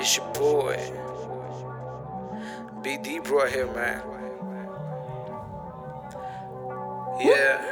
It's your boy, BD Bro here, man. Yeah.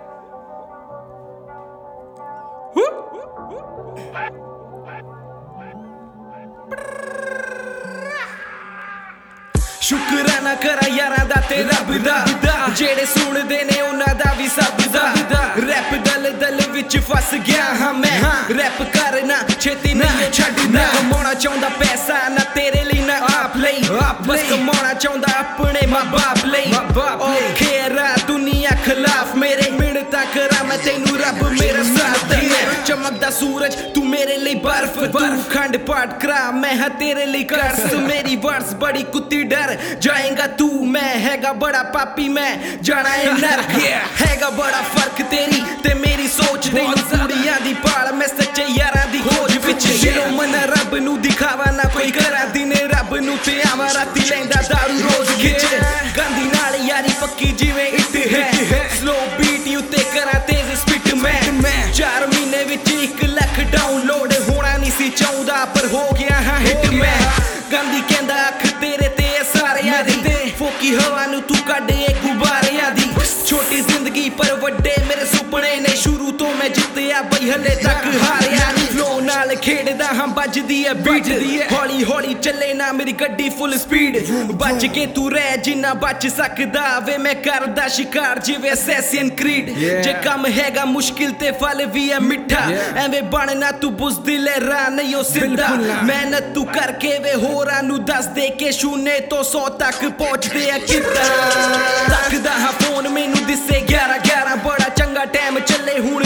शुकराना करा यारां दा ते रब दा जेड़े सुनदे ने उन्हां दा वी सब दा रैप दल विच फस गया हां मैं रैप करना छेती नहीं छड्डना कमाउणा चाहुंदा पैसा ना तेरे लिए ना आप लई बस कमाउणा चाहुंदा अपने मां बाप लई औखे राह दुनिया खिलाफ मेरे मिन्नतां करा मैं तैनू रब मेरा साथ दे चमकदा सूरज तू मेरे लिए बर्फ तू खंड पाठ करा मैं हां तेरे लिए कर्स मेरी वर्स बड़ी कुत्ती डर जाएगा तू मैं हैगा बड़ा पापी मैं जाना है नरक हैगा बड़ा फर्क तेरी ते मेरी सोच दे कुड़ियां दी पाल मैं सच्चे यारां दी खोज विच दिलों मन रब नू दिखावा ना कोई करा दिने रब नू ते आवा राती लैंदा दारू रोज खिच गांधी नाल यारी पक्की जिवें इट है स्लो बीट उत्ते करा तेज स्पीड मैं 4 महीने विच 1 लाख डाउनलोड होना नहीं सी चाहुंदा पर हो गया हां हिट मैं गांधी कहंदा अख तेरे ते सारियां दी फोकी हवा नू तू कड्ड गुब्बारियां दी छोटी जिंदगी पर वड्डे मेरे सुपने ने शुरू तो मैं जित्तिया बई हले तक हारिया नहीं फ्लो नाल खेडदा हां बजदी है बीट हौली हौली चले ना मेरी गड्डी फुल स्पीड बच के तू रह जिन्ना बच सकदा वे मैं करदा शिकार जिवें असैसिन क्रीड जे कम हैगा मुश्किल ते फल भी है मिठा एवें बनना तू बुज़दिल है राह नहीं ओ सिद्धा मेहनत तू करके वे होरां नू दस दे के शून्य तो 100 तक पहुंचदे आ किद्दां तकदा हां फोन मैनू दिसे 11 बड़ा चंगा टाइम चले हुण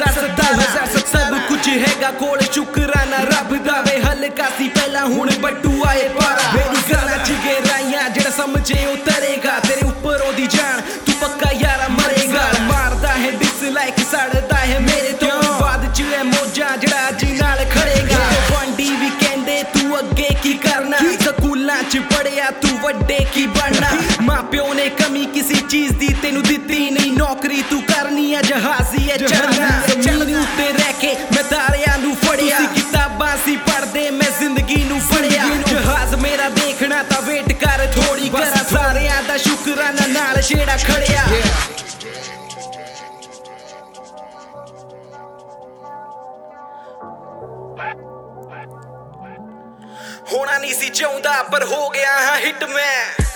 2017 सब कुछ हैगा कोल शुकराना रब दा वे हल्का सी पहला हुण बट्टू आए पारा मेरी गल्लां च गहराइयां जेड़ा समझे उतरेगा तेरे ऊपर ओदी जान तू पक्का यारा मरेगा मारदा है डिसलाइक सड़दा है मेरे तो बाद च है मौजा जेड़ा जी नाल खड़ेगा बंडी भी कहंदे तू अगे की करना स्कूलां च पढ़िया तू वड्डे की बनना मां प्यो ने कमी किसी चीज दी तेनू दित्ती नहीं नौकरी तू करनी है जहाजी है चढ़ना चढ़नी उत्ते रह के मैं तारियां नू फड़िया किताबां सी पढ़दे मैं जिंदगी नू फड़िया जहाज मेरा देखना ता वेट कर थोड़ी करा सारियां दा शुकराना नाल छेड़ा खड़िया होना नहीं सी चाहुंदा पर हो गया हां हिट मैं